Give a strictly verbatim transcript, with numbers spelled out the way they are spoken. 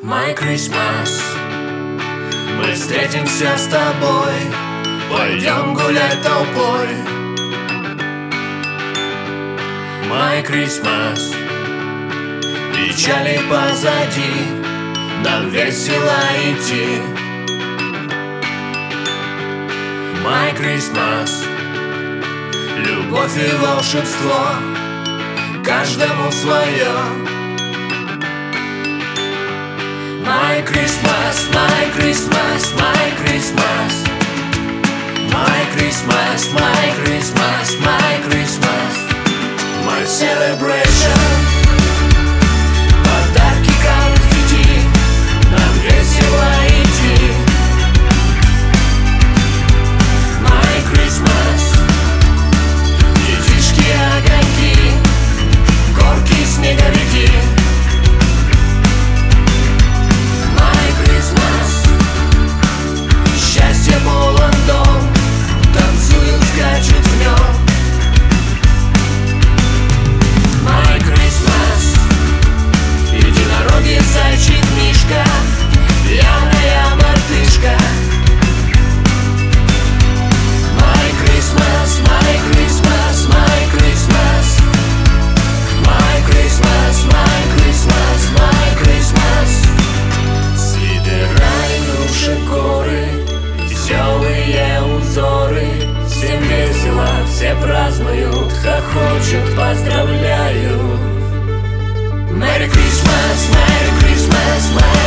My Christmas. Мы встретимся с тобой, пойдем гулять толпой. My Christmas. Печали позади, нам весело идти. My Christmas. Любовь и волшебство, каждому свое. My Christmas, my Christmas, my Christmas. My Christmas, my Christmas, my Christmas. My celebration. Подарки, конфетти, нам весело идти. My Christmas. Детишки, огоньки, горки, снеговики. My Christmas. Счастье полон дом, танцуют, скачут в нем. My Christmas. Единороги, зайчик, мишка, пьяная мартышка. My Christmas, my Christmas, my Christmas. My Christmas, my Christmas, my Christmas. Свитера, игрушек, горы, веселые узоры. Всем весело, все празднуют, хохочут, поздравляют. Merry Christmas, Merry Christmas, Merry